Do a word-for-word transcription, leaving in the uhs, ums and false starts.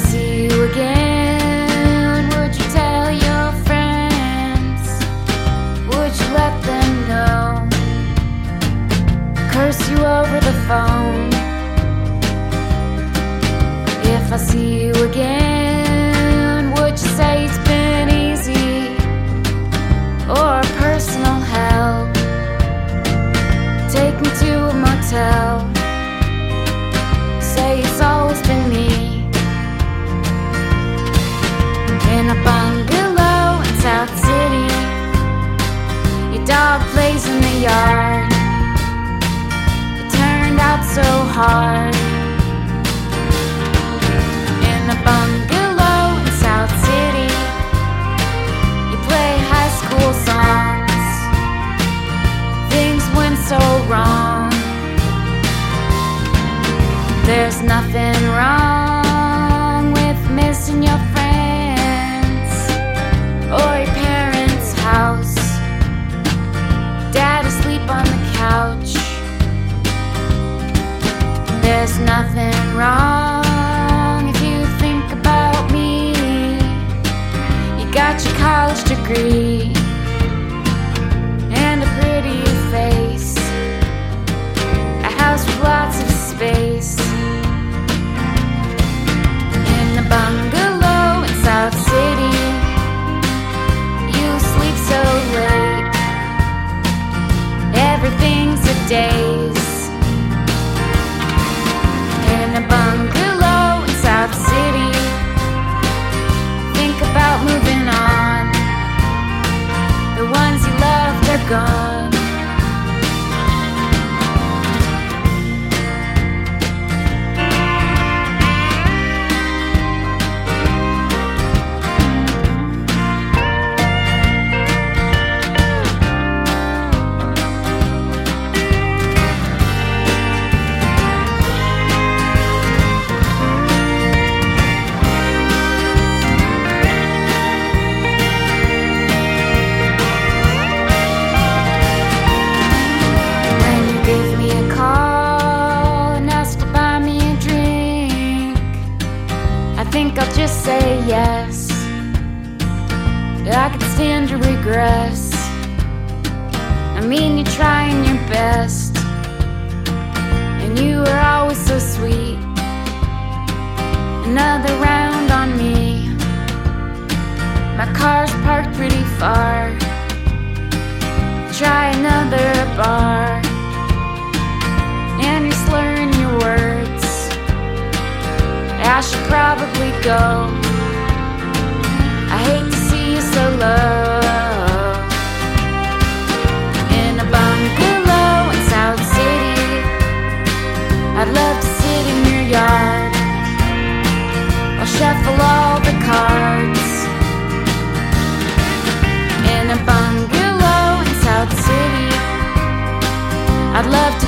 see you again, would you tell your friends? Would you let them know? Curse you over the phone. If I see you again, would you say it's been easy or personal hell? Take me to a motel. Say it's always been me. In a bungalow in South City, your dog plays in the yard. It turned out so hard. In a bungalow in South City, you play high school songs. Things went so wrong. There's nothing wrong with missing your friends or your parents' house. Dad asleep on the couch. There's nothing wrong if you think about me. You got your college degree and a pretty face, a house with lots of space. In the bungalow in South City, you sleep so late. Everything's a daze. In the bungalow in South City, think about moving on. The ones you loved are gone. I think I'll just say yes. I could stand to regress. I mean, you're trying your best, and you were always so sweet. Another round on me. My car's parked pretty far. Try another bar, and you're slurring your words. I should probably go. I hate to see you so low. In a bungalow in South City, I'd love to sit in your yard. I'll shuffle all the cards. In a bungalow in South City, I'd love to